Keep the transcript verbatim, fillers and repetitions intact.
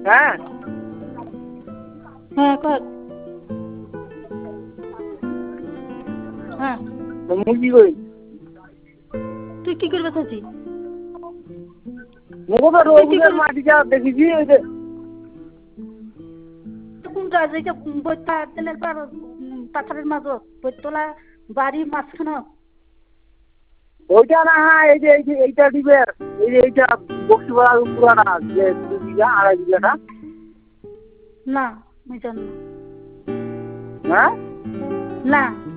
হ্যাঁ হ্যাঁ কর হ্যাঁ মুরগি কই তুই কি করবে চাচি মুগো তো রোগুদের মাটিটা দেখেছি ওই যে কোনটা যেটা বইটা তেলের পার পাথরের মাঝত বইতলা বাড়ির মাঝখানে ওইটা না হ্যাঁ এই যে এই যে এইটা দিবের এই যে এইটা বক্সিপাড়া পুরাটা যে দু বিঘা আড়াই বিঘাটা না আমি জানি না হ্যাঁ না